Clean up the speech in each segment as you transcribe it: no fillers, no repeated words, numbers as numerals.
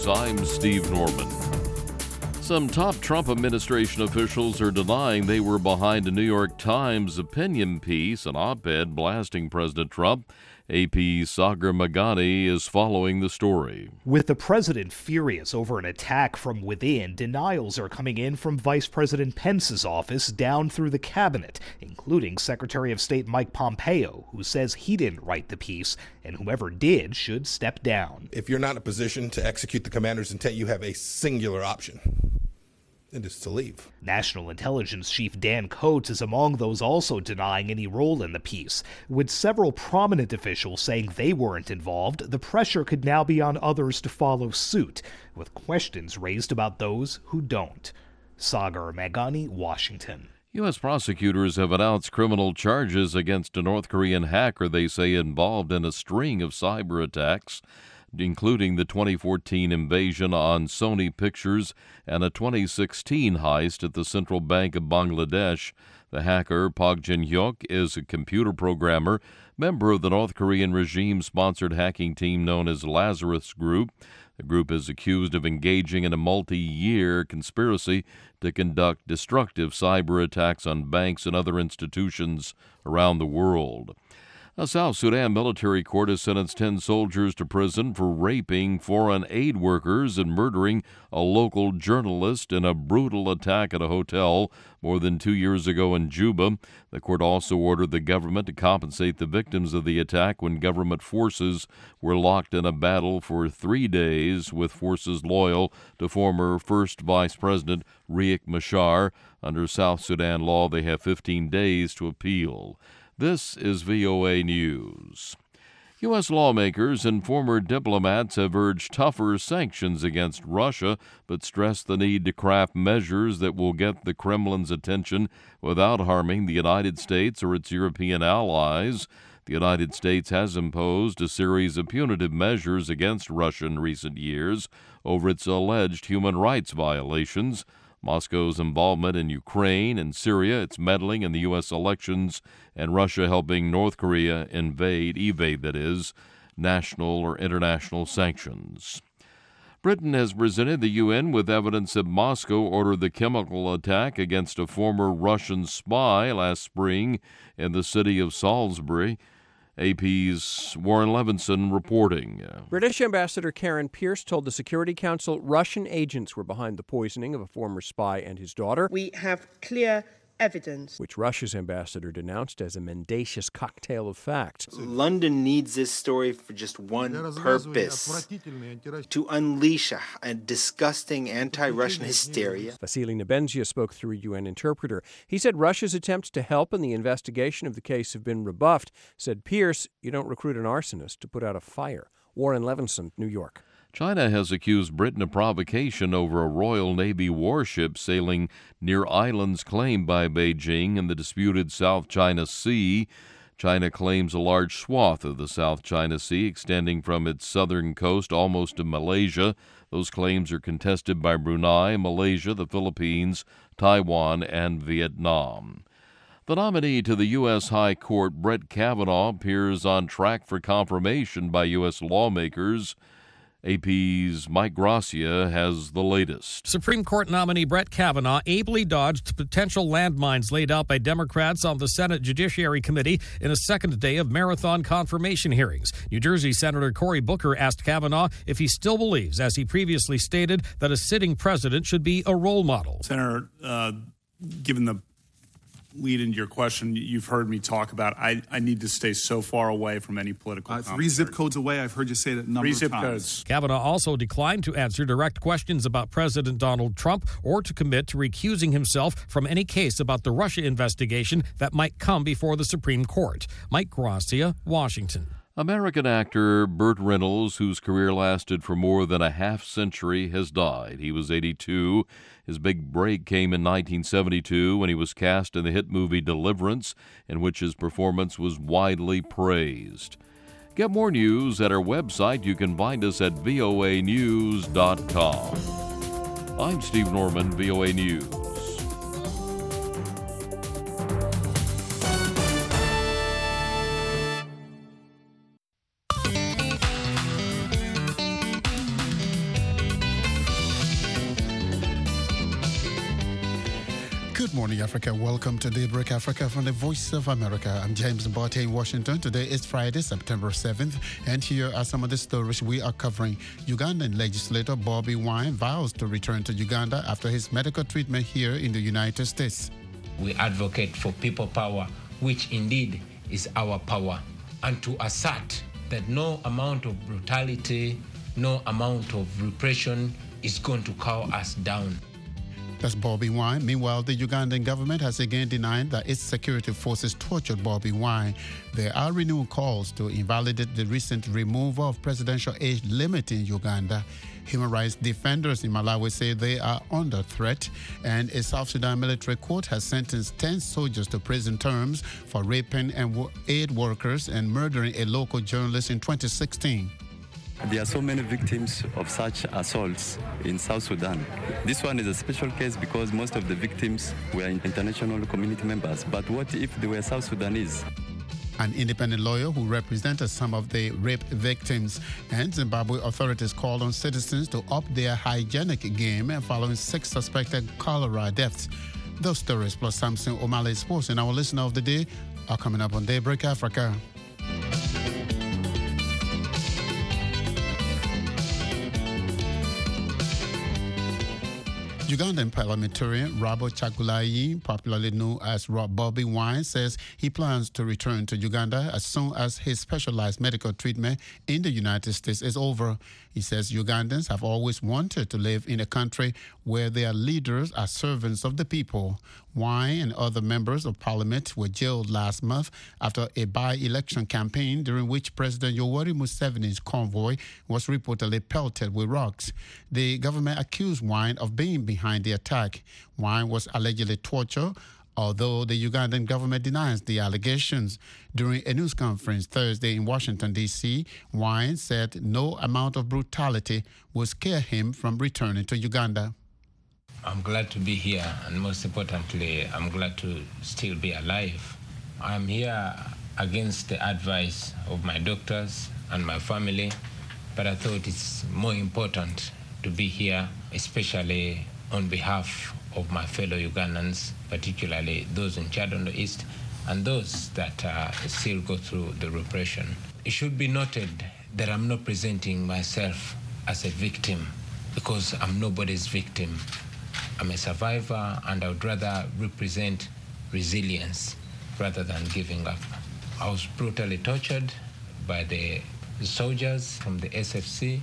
News. I'm Steve Norman. Some top Trump administration officials are denying they were behind a New York Times opinion piece, an op-ed blasting President Trump. AP's Sagar Meghani is following the story. With the president furious over an attack from within, denials are coming in from Vice President Pence's office down through the cabinet, including Secretary of State Mike Pompeo, who says he didn't write the piece, and whoever did should step down. If you're not in a position to execute the commander's intent, you have a singular option. It is to leave. National Intelligence Chief Dan Coats is among those also denying any role in the piece. With several prominent officials saying they weren't involved, the pressure could now be on others to follow suit, with questions raised about those who don't. Sagar Meghani, Washington. U.S. prosecutors have announced criminal charges against a North Korean hacker they say involved in a string of cyber attacks, including the 2014 invasion on Sony Pictures and a 2016 heist at the Central Bank of Bangladesh. The hacker, Park Jin-hyuk, is a computer programmer, member of the North Korean regime-sponsored hacking team known as Lazarus Group. The group is accused of engaging in a multi-year conspiracy to conduct destructive cyber attacks on banks and other institutions around the world. A South Sudan military court has sentenced 10 soldiers to prison for raping foreign aid workers and murdering a local journalist in a brutal attack at a hotel more than 2 years ago in Juba. The court also ordered the government to compensate the victims of the attack when government forces were locked in a battle for 3 days with forces loyal to former First Vice President Riek Machar. Under South Sudan law, they have 15 days to appeal. This is VOA News. U.S. lawmakers and former diplomats have urged tougher sanctions against Russia, but stressed the need to craft measures that will get the Kremlin's attention without harming the United States or its European allies. The United States has imposed a series of punitive measures against Russia in recent years over its alleged human rights violations. Moscow's involvement in Ukraine and Syria, its meddling in the U.S. elections, and Russia helping North Korea evade national or international sanctions. Britain has presented the UN with evidence that Moscow ordered the chemical attack against a former Russian spy last spring in the city of Salisbury. AP's Warren Levinson reporting. British Ambassador Karen Pierce told the Security Council Russian agents were behind the poisoning of a former spy and his daughter. We have clear evidence, which Russia's ambassador denounced as a mendacious cocktail of facts. London needs this story for just one purpose: to unleash a disgusting anti-Russian hysteria. Vasily Nebenzia spoke through a UN interpreter. He said Russia's attempts to help in the investigation of the case have been rebuffed. Said Pierce, you don't recruit an arsonist to put out a fire. Warren Levinson, New York. China has accused Britain of provocation over a Royal Navy warship sailing near islands claimed by Beijing in the disputed South China Sea. China claims a large swath of the South China Sea extending from its southern coast almost to Malaysia. Those claims are contested by Brunei, Malaysia, the Philippines, Taiwan, and Vietnam. The nominee to the U.S. High Court, Brett Kavanaugh, appears on track for confirmation by U.S. lawmakers. AP's Mike Gracia has the latest. Supreme Court nominee Brett Kavanaugh ably dodged potential landmines laid out by Democrats on the Senate Judiciary Committee in a second day of marathon confirmation hearings. New Jersey Senator Cory Booker asked Kavanaugh if he still believes, as he previously stated, that a sitting president should be a role model. Senator, given the lead into your question, you've heard me talk about I need to stay so far away from any political 3 zip codes away. I've heard you say that a number of times. 3 zip codes. Kavanaugh also declined to answer direct questions about President Donald Trump or to commit to recusing himself from any case about the Russia investigation that might come before the Supreme Court. Mike Gracia, Washington. American actor Burt Reynolds, whose career lasted for more than a half-century, has died. He was 82. His big break came in 1972 when he was cast in the hit movie Deliverance, in which his performance was widely praised. Get more news at our website. You can find us at voanews.com. I'm Steve Norman, VOA News. Good morning, Africa. Welcome to Daybreak Africa from the Voice of America. I'm James Mbate in Washington. Today is Friday, September 7th, and here are some of the stories we are covering. Ugandan legislator Bobi Wine vows to return to Uganda after his medical treatment here in the United States. We advocate for people power, which indeed is our power, and to assert that no amount of brutality, no amount of repression is going to cow us down. That's Bobi Wine. Meanwhile, the Ugandan government has again denied that its security forces tortured Bobi Wine. There are renewed calls to invalidate the recent removal of presidential age limit in Uganda. Human rights defenders in Malawi say they are under threat, and a South Sudan military court has sentenced 10 soldiers to prison terms for raping and aid workers and murdering a local journalist in 2016. There are so many victims of such assaults in South Sudan. This one is a special case because most of the victims were international community members. But what if they were South Sudanese? An independent lawyer who represented some of the rape victims, and Zimbabwe authorities called on citizens to up their hygienic game following 6 suspected cholera deaths. Those stories plus Samson O'Malley Sports and our listener of the day are coming up on Daybreak Africa. Ugandan parliamentarian Robert Chagulanyi, popularly known as Rob Bobi Wine, says he plans to return to Uganda as soon as his specialized medical treatment in the United States is over. He says Ugandans have always wanted to live in a country where their leaders are servants of the people. Wine and other members of parliament were jailed last month after a by-election campaign during which President Yoweri Museveni's convoy was reportedly pelted with rocks. The government accused Wine of being behind the attack. Wine was allegedly tortured, although the Ugandan government denies the allegations. During a news conference Thursday in Washington, D.C., Wine said no amount of brutality will scare him from returning to Uganda. I'm glad to be here, and most importantly, I'm glad to still be alive. I'm here against the advice of my doctors and my family, but I thought it's more important to be here, especially on behalf of my fellow Ugandans, particularly those in Chad East and those that still go through the repression. It should be noted that I'm not presenting myself as a victim, because I'm nobody's victim. I'm a survivor, and I would rather represent resilience rather than giving up. I was brutally tortured by the soldiers from the SFC,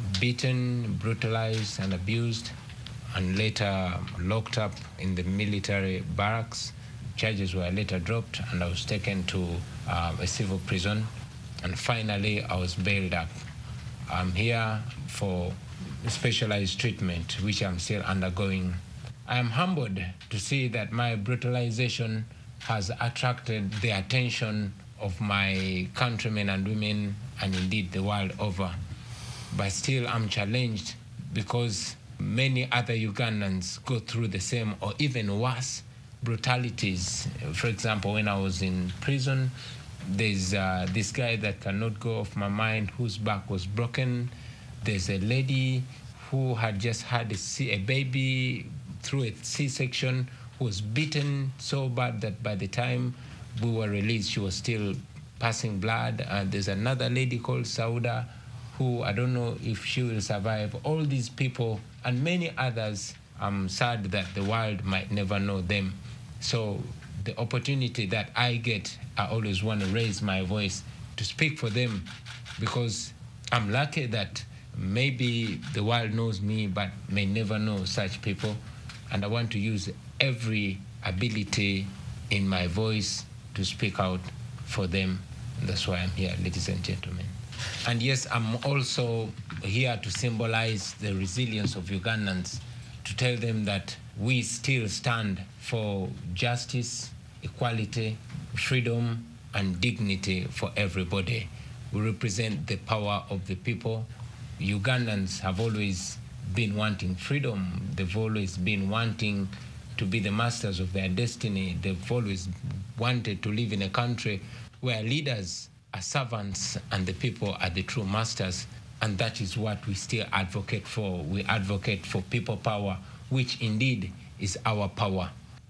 beaten, brutalized, and abused, and later locked up in the military barracks. Charges were later dropped, and I was taken to a civil prison, and finally I was bailed up. I'm here for specialized treatment, which I'm still undergoing. I am humbled to see that my brutalization has attracted the attention of my countrymen and women, and indeed the world over. But still I'm challenged because many other Ugandans go through the same or even worse brutalities. For example, when I was in prison, there's this guy that cannot go off my mind, whose back was broken. There's a lady who had just had a baby through a C-section, who was beaten so bad that by the time we were released, she was still passing blood. There's another lady called Sauda, who I don't know if she will survive. All these people and many others, I'm sad that the world might never know them. So the opportunity that I get, I always want to raise my voice to speak for them, because I'm lucky that maybe the world knows me but may never know such people. And I want to use every ability in my voice to speak out for them. And that's why I'm here, ladies and gentlemen. And yes, I'm also here to symbolize the resilience of Ugandans, to tell them that we still stand for justice, equality, freedom, and dignity for everybody. We represent the power of the people. Ugandans have always been wanting freedom. They've always been wanting to be the masters of their destiny. They've always wanted to live in a country where leaders are servants and the people are the true masters. And that is what we still advocate for. We advocate for people power, which indeed is our power.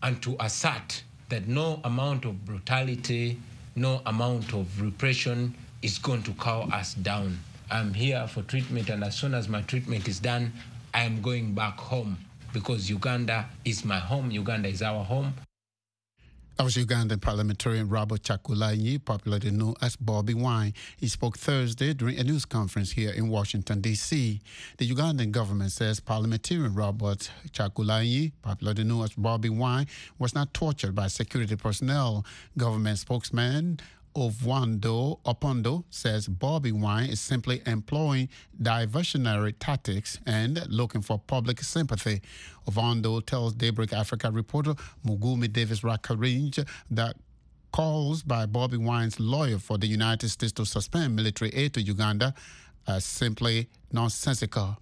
and to assert that no amount of brutality, no amount of repression is going to cow us down. I'm here for treatment, and as soon as my treatment is done, I am going back home because Uganda is my home. Uganda is our home. That was Ugandan parliamentarian Robert Chagulanyi, popularly known as Bobby Wine. He spoke Thursday during a news conference here in Washington, D.C. The Ugandan government says parliamentarian Robert Chagulanyi, popularly known as Bobby Wine, was not tortured by security personnel. Government spokesman Ovando Opondo says Bobby Wine is simply employing diversionary tactics and looking for public sympathy. Ovando tells Daybreak Africa reporter Mugumi Davis Rakarinj that calls by Bobby Wine's lawyer for the United States to suspend military aid to Uganda are simply nonsensical.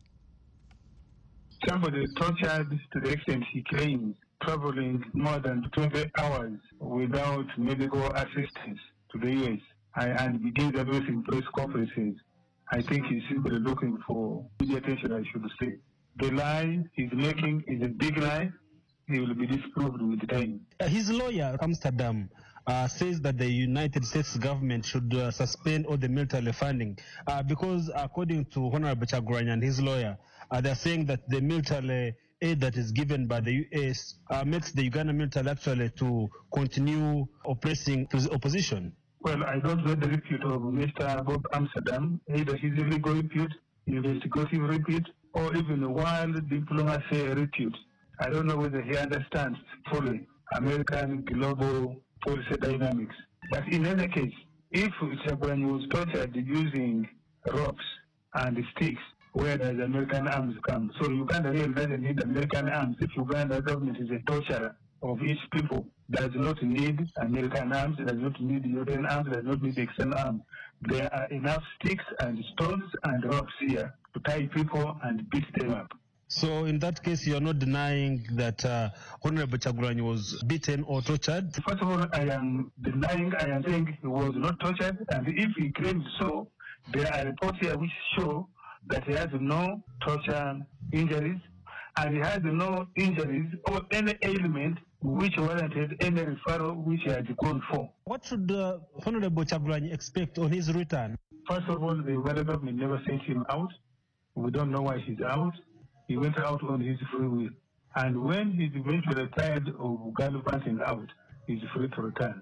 Somebody tortured to the extent he claims, traveling more than 20 hours without medical assistance to the U.S. and begins addressing press conferences. I think he's simply looking for media attention, I should say. The lie he's making is a big lie. He will be disproved with time. His lawyer, Amsterdam, says that the United States government should suspend all the military funding because according to Honorable Chagulanyi and his lawyer, they're saying that the military aid that is given by the U.S. Makes the Ugandan military actually to continue oppressing the opposition. Well, I don't know the repute of Mr. Bob Amsterdam, either his legal repute, investigative repute, or even a wild diplomacy repute. I don't know whether he understands fully American global policy dynamics. But in any case, if Chagulanyi was tortured using ropes and sticks, where does American arms come? So Uganda really doesn't need American arms. If Uganda government is a torturer of its people, does not need American arms, does not need European arms, does not need external arms. There are enough sticks and stones and ropes here to tie people and beat them up. So in that case, you're not denying that Honorable Chagulanyi was beaten or tortured? First of all, I am denying, I am saying he was not tortured, and if he claims so, there are reports here which show that he has no torture injuries, and he has no injuries or any ailment which warranted any referral which he had gone for. What should Honorable Chagulanyi expect on his return? First of all, the Uganda government never sent him out. We don't know why he's out. He went out on his free will. And when he's eventually tired of gallivanting out, he's free to return.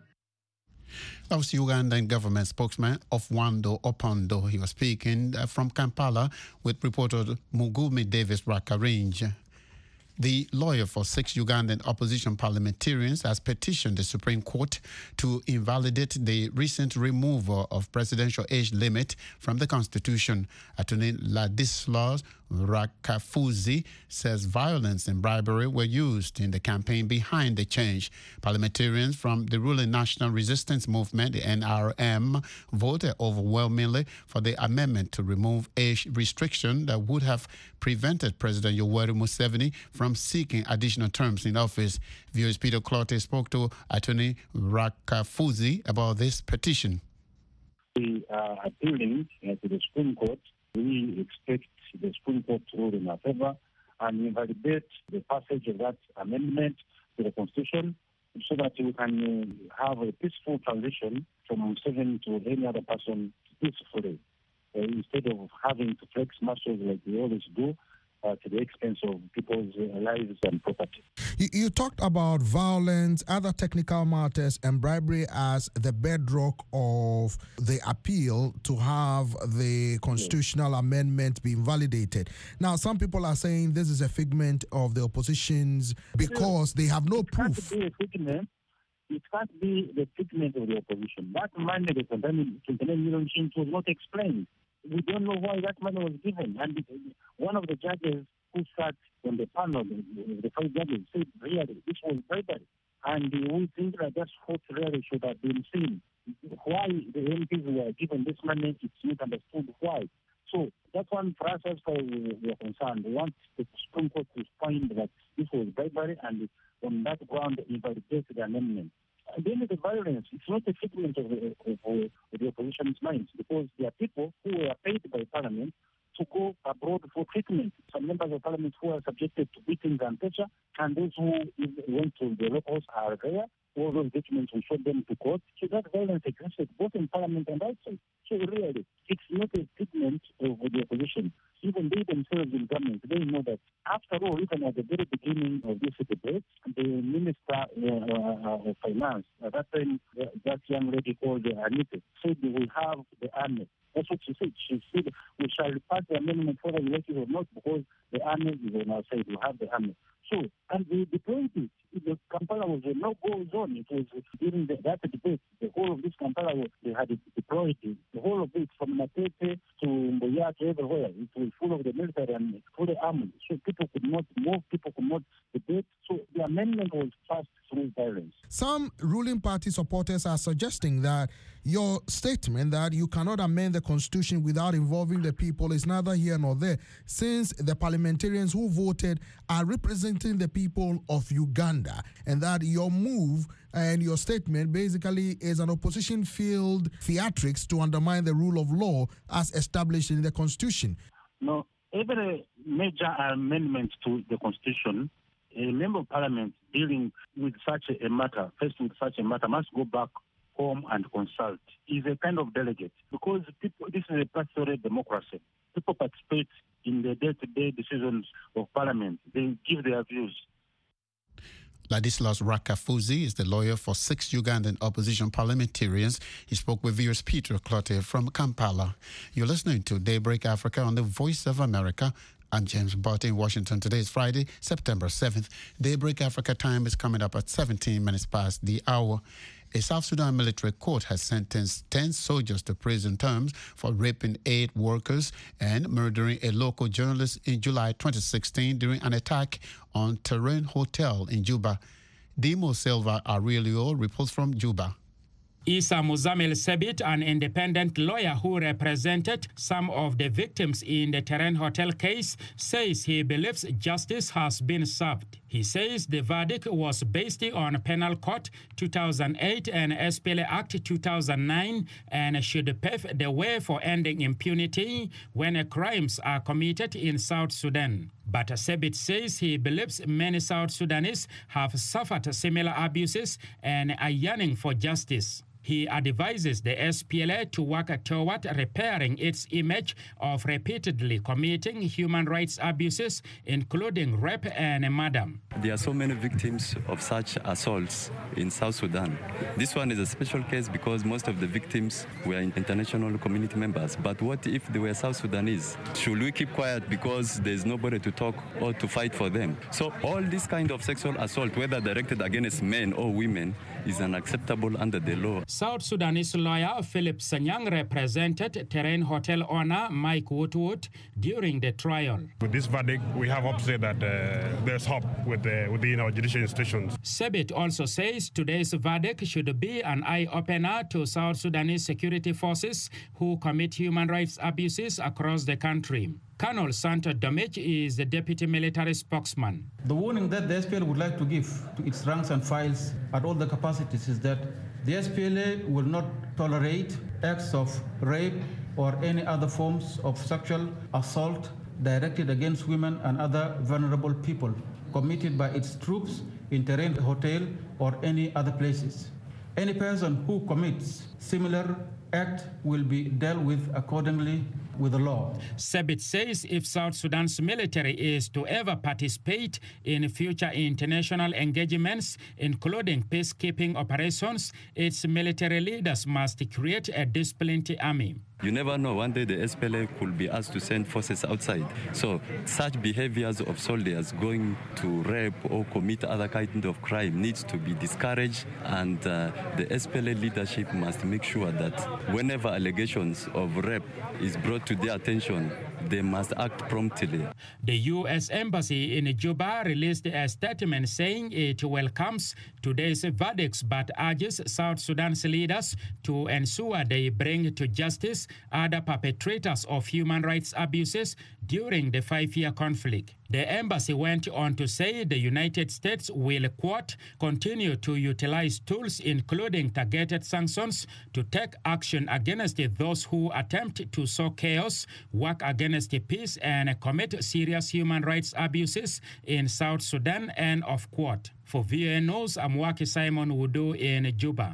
That was the Ugandan government spokesman Ovando Opondo. He was speaking from Kampala with reporter Mugumi Davis Rakarinj. The lawyer for 6 Ugandan opposition parliamentarians has petitioned the Supreme Court to invalidate the recent removal of presidential age limit from the Constitution. Attorney Ladislaus Rakafuzi says violence and bribery were used in the campaign behind the change. Parliamentarians from the ruling National Resistance Movement, the NRM, voted overwhelmingly for the amendment to remove age restriction that would have prevented President Yoweri Museveni from seeking additional terms in office. Viewers Peter Clotte spoke to Attorney Rakafuzi about this petition. We are appealing to the Supreme Court. We expect the Supreme Court to rule in our favor and invalidate the passage of that amendment to the Constitution so that we can have a peaceful transition from Museveni to any other person peacefully, instead of having to flex muscles like we always do to the expense of people's lives and property. You talked about violence, other technical matters, and bribery as the bedrock of the appeal to have the constitutional amendment be invalidated. Now, some people are saying this is a figment of the opposition's because they have no proof. It can't be the figment of the opposition. That money, the 29 million shillings, was not explained. We don't know why that money was given. And one of the judges who sat on the panel, the 5 judges, said really this was bribery. And we think that that's what really should have been seen. Why the MPs were given this money, it's not understood why. So that's one for us as far as we are concerned. We want the Supreme Court to find that this was bribery and on that ground invalidate the amendment. Then the violence, it's not a figment of the opposition's minds because there are people who were paid by Parliament to go abroad for treatment. Some members of parliament who are subjected to beatings and torture, and those who went to the locals are there. All those documents will show them to court. So that violence existed both in parliament and outside. So really, it's not a treatment of the opposition. Even they themselves in government, they know that after all, even at the very beginning of this debate, the Minister of Finance, at that time, that young lady called Anita, said we will have the army. That's what she said. She said we shall pass the amendment whether we like it or not because the army is on our side. We have the army. So, and they deployed it. The Kampala was a no-go zone. It was during that debate. The whole of this Kampala, they had deployed it. The whole of it, from Matete to Mboya to everywhere, it was full of the military and full of army. So people could not move, people could not debate. So the amendment was passed through violence. Some ruling party supporters are suggesting that your statement that you cannot amend the constitution without involving the people is neither here nor there, since the parliamentarians who voted are representing the people of Uganda, and that your move and your statement basically is an opposition-filled theatrics to undermine the rule of law as established in the constitution. No, every major amendment to the constitution, a member of parliament dealing with such a matter, faced with such a matter, must go back home and consult. He's a kind of delegate because people, this is a pastoral democracy. People participate in the day-to-day decisions of parliament. They give their views. Ladislas Rakafuzi is the lawyer for 6 Ugandan opposition parliamentarians. He spoke with viewers Peter Clotte from Kampala. You're listening to Daybreak Africa on the Voice of America. I'm James Barty in Washington. Today is Friday, September 7th. Daybreak Africa time is coming up at 17 minutes past the hour. A South Sudan military court has sentenced 10 soldiers to prison terms for raping 8 workers and murdering a local journalist in July 2016 during an attack on Terrain Hotel in Juba. Dimo Silva Aurelio reports from Juba. Issa Muzamil Sebit, an independent lawyer who represented some of the victims in the Terrain Hotel case, says he believes justice has been served. He says the verdict was based on Penal Code 2008 and SPLA Act 2009 and should pave the way for ending impunity when crimes are committed in South Sudan. But Sebit says he believes many South Sudanese have suffered similar abuses and are yearning for justice. He advises the SPLA to work toward repairing its image of repeatedly committing human rights abuses, including rape and murder. There are so many victims of such assaults in South Sudan. This one is a special case because most of the victims were international community members. But what if they were South Sudanese? Should we keep quiet because there's nobody to talk or to fight for them? So all this kind of sexual assault, whether directed against men or women, is unacceptable under the law. South Sudanese lawyer Philip Sanyang represented Terrain Hotel owner Mike Woodwood during the trial. With this verdict, we have hope to say that there's hope within our judicial institutions. Sebit also says today's verdict should be an eye-opener to South Sudanese security forces who commit human rights abuses across the country. Colonel Santo Domich is the deputy military spokesman. The warning that the SPLA would like to give to its ranks and files at all the capacities is that the SPLA will not tolerate acts of rape or any other forms of sexual assault directed against women and other vulnerable people committed by its troops in Terrain Hotel or any other places. Any person who commits similar act will be dealt with accordingly with the law. Sebit says if South Sudan's military is to ever participate in future international engagements, including peacekeeping operations, its military leaders must create a disciplined army. You never know, one day the SPLA could be asked to send forces outside. So such behaviors of soldiers going to rape or commit other kind of crime needs to be discouraged, and the SPLA leadership must make sure that whenever allegations of rape is brought to their attention, they must act promptly. The U.S. Embassy in Juba released a statement saying it welcomes today's verdicts but urges South Sudan's leaders to ensure they bring to justice other perpetrators of human rights abuses during the 5-year conflict. The embassy went on to say the United States will, quote, continue to utilize tools including targeted sanctions to take action against those who attempt to sow chaos, work against against peace and commit serious human rights abuses in South Sudan, end of quote. For VOA News, I'm Waki Simon Wudu in Juba.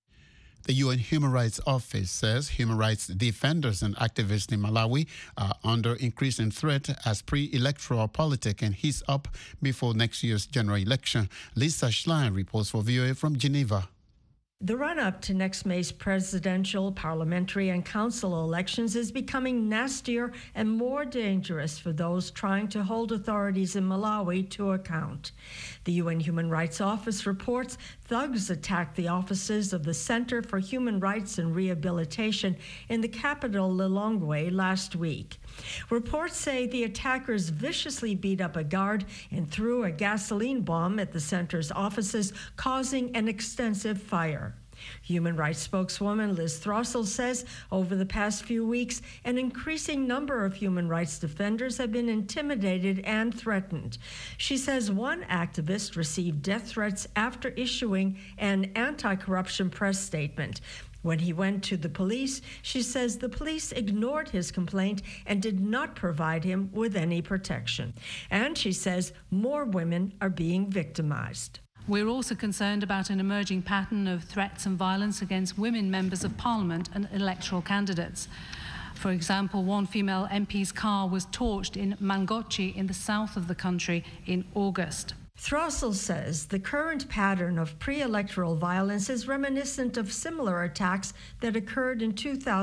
The UN Human Rights Office says human rights defenders and activists in Malawi are under increasing threat as pre-electoral politics can heat up before next year's general election. Lisa Schlein reports for VOA from Geneva. The run-up to next May's presidential, parliamentary, and council elections is becoming nastier and more dangerous for those trying to hold authorities in Malawi to account. The UN Human Rights Office reports thugs attacked the offices of the Center for Human Rights and Rehabilitation in the capital Lilongwe last week. Reports say the attackers viciously beat up a guard and threw a gasoline bomb at the center's offices, causing an extensive fire. Human rights spokeswoman Liz Throssell says over the past few weeks, an increasing number of human rights defenders have been intimidated and threatened. She says one activist received death threats after issuing an anti-corruption press statement. When he went to the police, she says the police ignored his complaint and did not provide him with any protection. And she says more women are being victimized. We're also concerned about an emerging pattern of threats and violence against women members of parliament and electoral candidates. For example, one female MP's car was torched in Mangochi in the south of the country in August. Throssell says the current pattern of pre-electoral violence is reminiscent of similar attacks that occurred in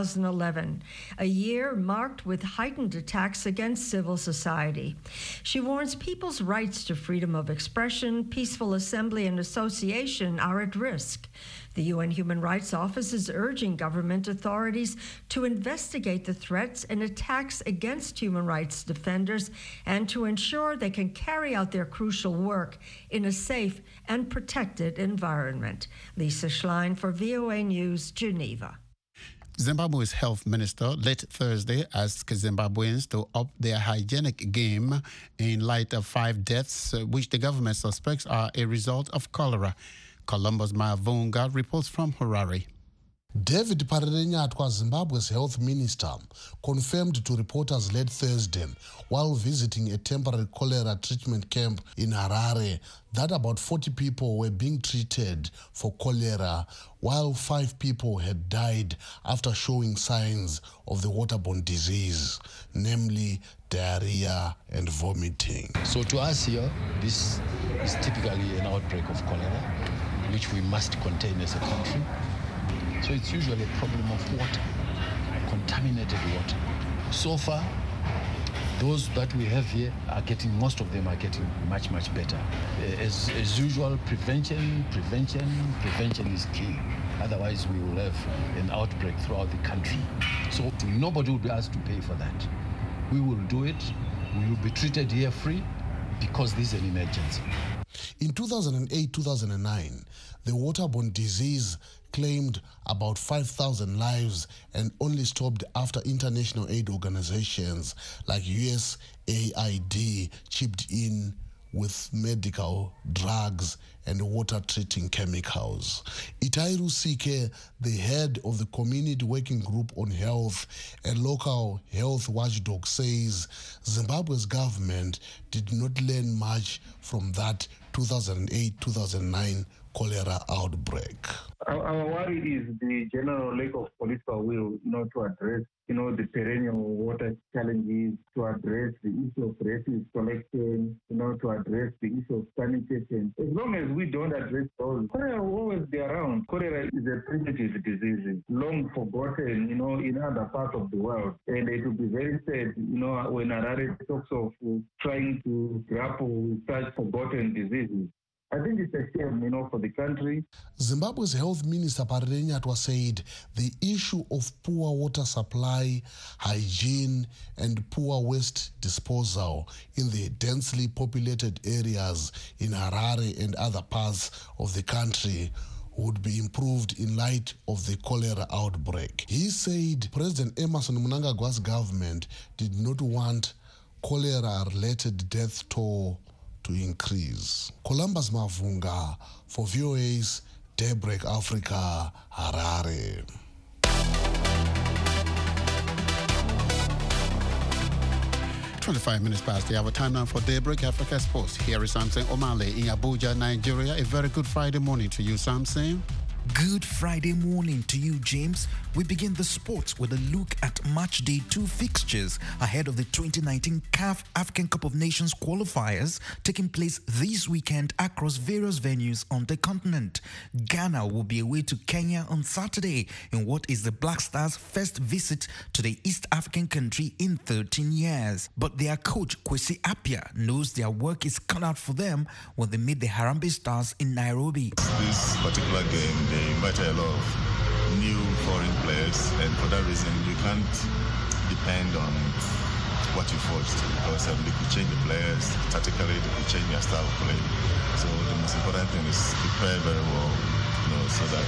2011, a year marked with heightened attacks against civil society. She warns people's rights to freedom of expression, peaceful assembly, and association are at risk. The UN Human Rights Office is urging government authorities to investigate the threats and attacks against human rights defenders and to ensure they can carry out their crucial work in a safe and protected environment. Lisa Schlein for VOA News, Geneva. Zimbabwe's health minister late Thursday asked Zimbabweans to up their hygienic game in light of 5 deaths, which the government suspects are a result of cholera. Columbus Mavunga reports from Harare. David Parerenyatwa, Zimbabwe's health minister, confirmed to reporters late Thursday while visiting a temporary cholera treatment camp in Harare that about 40 people were being treated for cholera, while 5 people had died after showing signs of the waterborne disease, namely diarrhea and vomiting. So to us here, this is typically an outbreak of cholera, which we must contain as a country. So it's usually a problem of water, contaminated water. So far, those that we have here are getting, most of them are getting much, much better. As usual, prevention is key. Otherwise, we will have an outbreak throughout the country. So nobody will be asked to pay for that. We will do it. We will be treated here free because this is an emergency. In 2008-2009, the waterborne disease claimed about 5,000 lives and only stopped after international aid organizations like USAID chipped in with medical drugs and water-treating chemicals. Itairu Sike, the head of the Community Working Group on Health, a local health watchdog, says Zimbabwe's government did not learn much from that 2008-2009 cholera outbreak. Our worry is the general lack of political will, to address, the perennial water challenges, to address the issue of refuse collection, to address the issue of sanitation. As long as we don't address those, cholera will always be around. Cholera is a primitive disease, long forgotten, in other parts of the world. And it will be very sad, when Harare talks of trying to grapple with such forgotten diseases. I think it's a shame, for the country. Zimbabwe's health minister Parerenyatwa said the issue of poor water supply, hygiene, and poor waste disposal in the densely populated areas in Harare and other parts of the country would be improved in light of the cholera outbreak. He said President Emmerson Mnangagwa's government did not want cholera-related death toll to increase. Columbus Mavunga for VOA's Daybreak Africa, Harare. 25 minutes past the hour. Time now for Daybreak Africa Sports. Here is Samson Omale in Abuja, Nigeria. A very good Friday morning to you, Samson. Good Friday morning to you, James. We begin the sports with a look at match day 2 fixtures ahead of the 2019 CAF African Cup of Nations qualifiers taking place this weekend across various venues on the continent. Ghana will be away to Kenya on Saturday in what is the Black Stars' first visit to the East African country in 13 years. But their coach, Kwesi Appiah, knows their work is cut out for them when they meet the Harambee Stars in Nairobi. This particular game, they invited a lot of new foreign players, and for that reason you can't depend on what you forged, because they could change the players tactically, they could change their style of play. So the most important thing is prepare very well, so that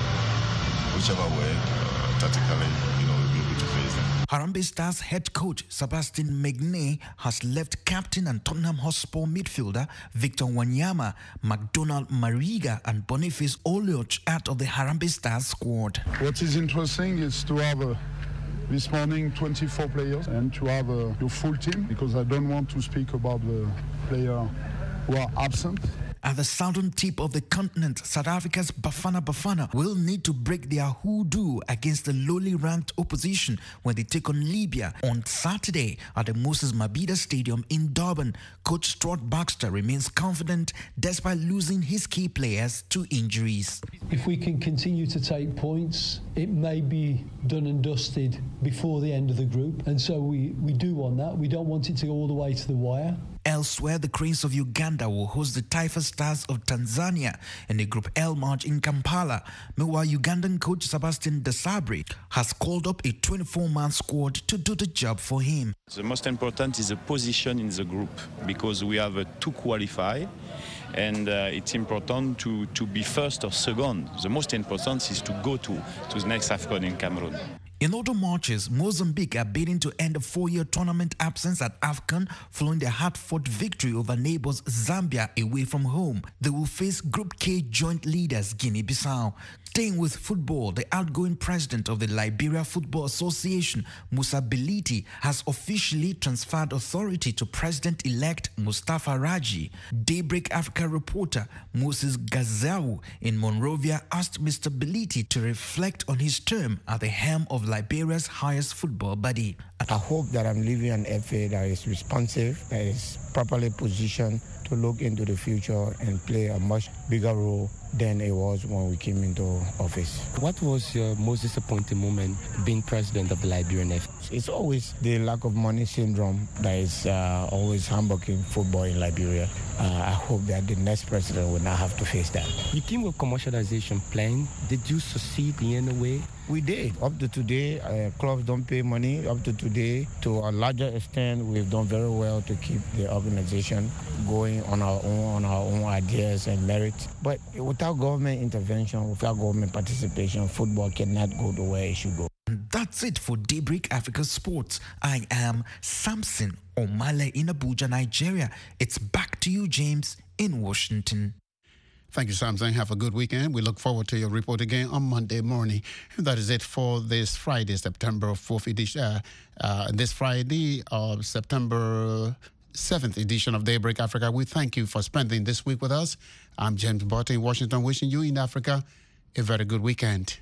whichever way tactically, we'll be able to face them. Harambee Stars head coach Sebastian Megnay has left captain and Tottenham Hotspur midfielder Victor Wanyama, McDonald Mariga and Boniface Olioch out of the Harambee Stars squad. What is interesting is to have this morning 24 players and to have your full team, because I don't want to speak about the players who are absent. At the southern tip of the continent, South Africa's Bafana Bafana will need to break their hoodoo against the lowly ranked opposition when they take on Libya on Saturday at the Moses Mabhida Stadium in Durban. Coach Stuart Baxter remains confident despite losing his key players to injuries. If we can continue to take points, it may be done and dusted before the end of the group, and so we do want that. We don't want it to go all the way to the wire. Elsewhere, the Cranes of Uganda will host the Taifa Stars of Tanzania in the Group L match in Kampala. Meanwhile, Ugandan coach Sebastian Desabre has called up a 24-man squad to do the job for him. The most important is the position in the group, because we have to qualify, and it's important to be first or second. The most important is to go to the next AFCON in Cameroon. In other matches, Mozambique are bidding to end a 4-year tournament absence at AFCON following their hard-fought victory over neighbors Zambia away from home. They will face Group K joint leaders Guinea-Bissau. Staying with football, the outgoing president of the Liberia Football Association, Musa Beliti, has officially transferred authority to President-elect Mustafa Raji. Daybreak Africa reporter Moses Gazau in Monrovia asked Mr. Beliti to reflect on his term at the helm of Liberia's highest football body. I hope that I'm leaving an FA that is responsive, that is properly positioned to look into the future and play a much bigger role than it was when we came into office. What was your most disappointing moment being president of the Liberian FA? It's always the lack of money syndrome that is always humbugging football in Liberia. I hope that the next president will not have to face that. You came with commercialization plan. Did you succeed in any way? We did. Up to today, clubs don't pay money. Up to today, to a larger extent, we've done very well to keep the organization going on our own ideas and merits. But without government intervention, without government participation, football cannot go the way it should go. That's it for Daybreak Africa Sports. I am Samson Omale in Abuja, Nigeria. It's back to you, James, in Washington. Thank you, Samson. Have a good weekend. We look forward to your report again on Monday morning. And that is it for this Friday, September 4th edition. This Friday, September 7th edition of Daybreak Africa. We thank you for spending this week with us. I'm James Botte in Washington, wishing you in Africa a very good weekend.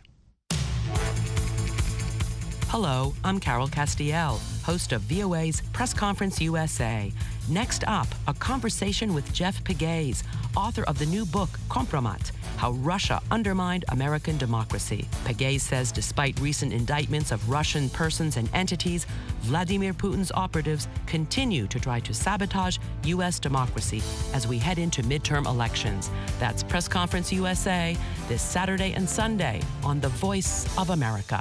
Hello, I'm Carol Castiel, host of VOA's Press Conference USA. Next up, a conversation with Jeff Pegues, author of the new book, Kompromat, How Russia Undermined American Democracy. Pegues says despite recent indictments of Russian persons and entities, Vladimir Putin's operatives continue to try to sabotage U.S. democracy as we head into midterm elections. That's Press Conference USA this Saturday and Sunday on The Voice of America.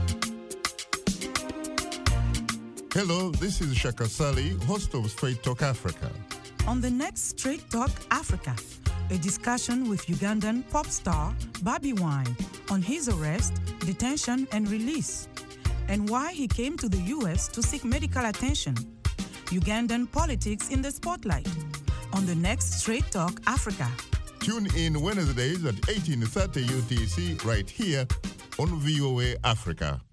Hello, this is Shaka Sali, host of Straight Talk Africa. On the next Straight Talk Africa, a discussion with Ugandan pop star Bobi Wine on his arrest, detention, and release, and why he came to the U.S. to seek medical attention. Ugandan politics in the spotlight. On the next Straight Talk Africa. Tune in Wednesdays at 18:30 UTC right here on VOA Africa.